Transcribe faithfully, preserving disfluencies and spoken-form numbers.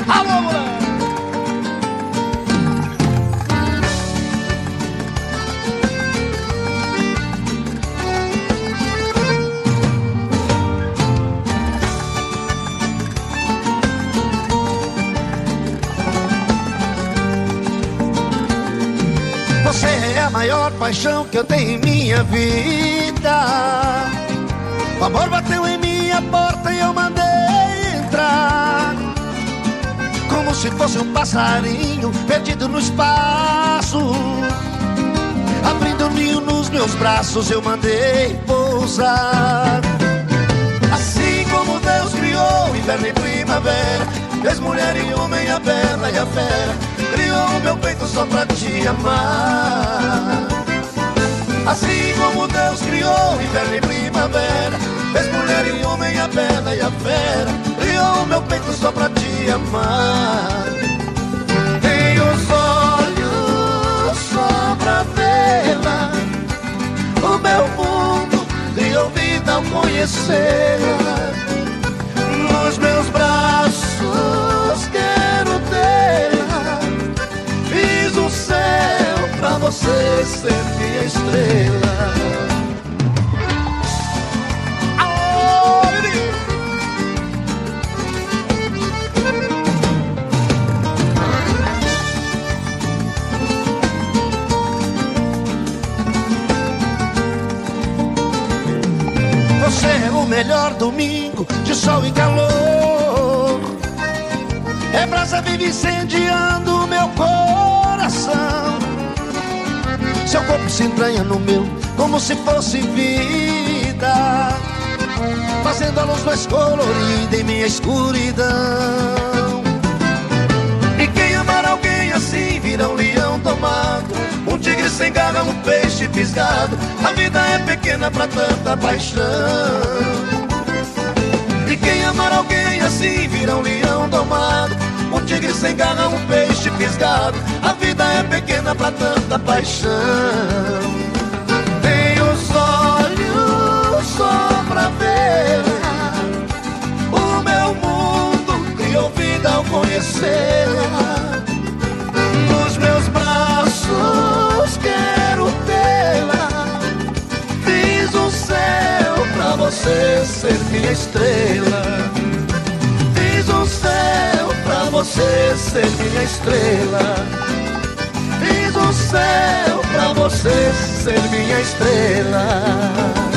Alô, mulher! Você é a maior paixão que eu tenho em minha vida. O amor bateu em minha porta e eu mandei entrar, como se fosse um passarinho perdido no espaço. Abrindo um ninho nos meus braços eu mandei pousar. Assim como Deus criou inverno e primavera, fez mulher e homem, a bela e a fera, criou o meu peito só pra te amar. Assim como Deus criou inverno e primavera, fez mulher e homem, a bela e a fera, criou o meu peito só pra te amar. Tenho os olhos só pra vê-la, o meu mundo criou vida ao conhecê-la. Nos meus braços quero tê-la, fiz o céu pra você ser minha estrela. Você é o melhor domingo de sol e calor, é brasa viva incendiando meu coração. Seu corpo se entranha no meu como se fosse vida, fazendo a luz mais colorida em minha escuridão. E quem amar alguém assim vira um leão domado, um tigre sem garra, um peixe fisgado. A vida é pequena pra tanta paixão. E quem amar alguém assim vira um leão domado, um tigre sem garra, um peixe fisgado. A vida é pequena pra tanta paixão. Tenho os olhos só pra vê-la, o meu mundo criou vida ao conhecê-la. Nos meus braços quero tê-la, fiz um céu pra você ser minha estrela. Fiz um céu pra você ser minha estrela. Fiz um céu pra você ser minha estrela.